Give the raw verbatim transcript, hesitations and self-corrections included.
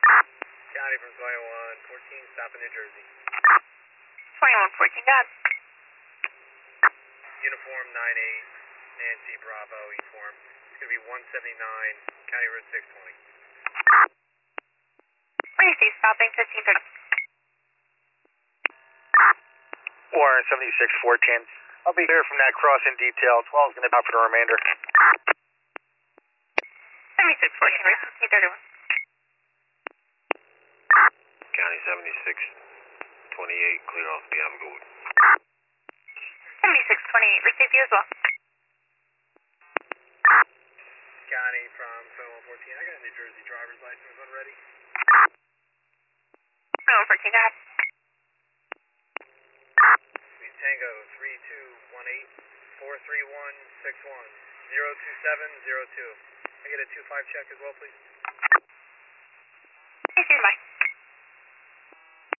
County from twenty-one fourteen, stopping New Jersey. twenty-one fourteen, got it. Uniform nine eight, Nancy Bravo, E-form. It's going to be one seventy-nine, County Route six twenty. Where do you see stopping fifteen thirty? Warren seventy-six four ten. I'll be here from that crossing detail. twelve is going to be out for the remainder. seventy-six fourteen, right, fifteen thirty-one. County seventy-six twenty-eight, clear off the have a good one. seventy-six twenty-eight, receive you as well. County from twenty-one fourteen, I got a New Jersey driver's license when ready. twenty-one fourteen, got it. Sweet Tango three two one eight, four three one six one, zero two seven zero two. I get a two five check as well, please. Receive, bye.